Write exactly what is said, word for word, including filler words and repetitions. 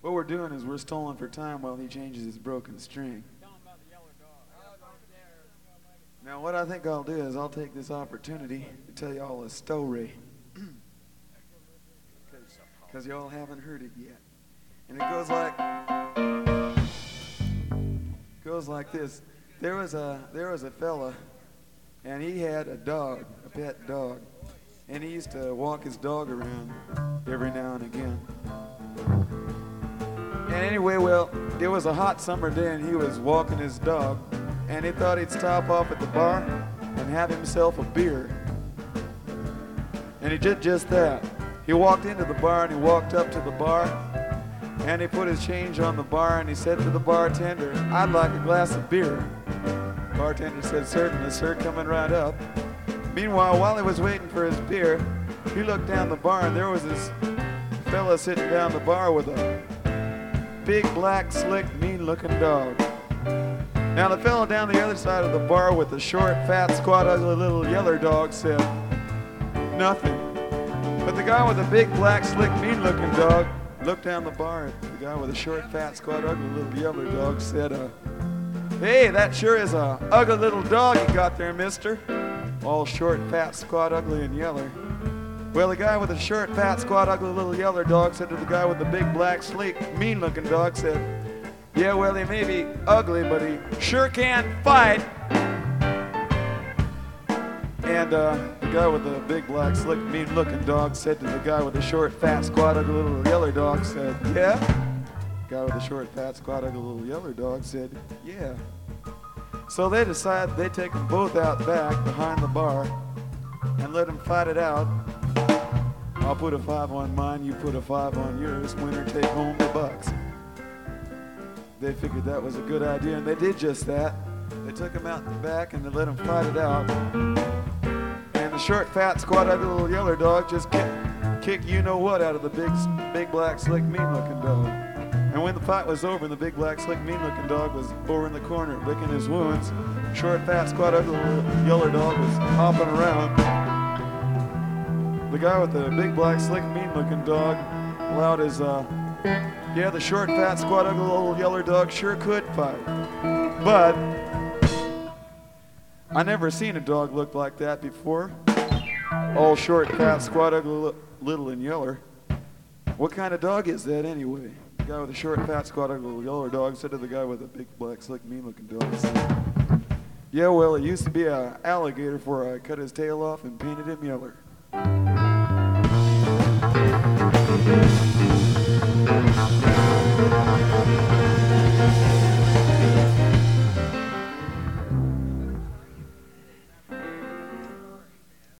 What we're doing is we're stalling for time while he changes his broken string. Now what I think I'll do is I'll take this opportunity to tell y'all a story. Because y'all haven't heard it yet. And it goes like goes like this. There was a there was a fella, and he had a dog, a pet dog. And he used to walk his dog around every now and again. And anyway, well, it was a hot summer day and he was walking his dog, and he thought he'd stop off at the bar and have himself a beer. And he did just that. He walked into the bar and he walked up to the bar and he put his change on the bar and he said to the bartender, "I'd like a glass of beer." Bartender said, "Certainly, sir, coming right up." Meanwhile, while he was waiting for his beer, he looked down the bar and there was this fella sitting down the bar with a big, black, slick, mean-looking dog. Now the fella down the other side of the bar with the short, fat, squat, ugly little yeller dog said nothing. But the guy with the big, black, slick, mean-looking dog looked down the bar and the guy with the short, fat, squat, ugly little yeller dog said, uh, "Hey, that sure is a ugly little dog you got there, mister." All short, fat, squat, ugly, and yeller. Well, the guy with the short, fat, squat, ugly little yeller dog said to the guy with the big, black, sleek, mean-looking dog, said, "Yeah, well, he may be ugly, but he sure can fight." And uh, the guy with the big, black, slick, mean-looking dog said to the guy with the short, fat, squat, ugly little yeller dog, said, "Yeah?" The guy with the short, fat, squat, ugly little yeller dog said, "Yeah." So they decided they'd take them both out back behind the bar and let them fight it out. I'll put a five on mine, you put a five on yours, winner take home the bucks. They figured that was a good idea, and they did just that. They took them out in the back and they let them fight it out. And the short, fat, squat, ugly little yeller dog just kicked, kicked you-know-what out of the big, big, black, slick, mean-looking dog. And when the fight was over and the big, black, slick, mean-looking dog was over in the corner licking his wounds, short, fat, squat, ugly little yeller dog was hopping around. The guy with the big, black, slick, mean-looking dog allowed his, uh, yeah, the short, fat, squat, ugly little yeller dog sure could fight. But I never seen a dog look like that before. All short, fat, squat, ugly, little, and yeller. What kind of dog is that anyway? The guy with the short, fat, squat, ugly little yeller dog said to the guy with the big, black, slick, mean-looking dog, said, "Yeah, well, it used to be an alligator before I cut his tail off and painted him yeller."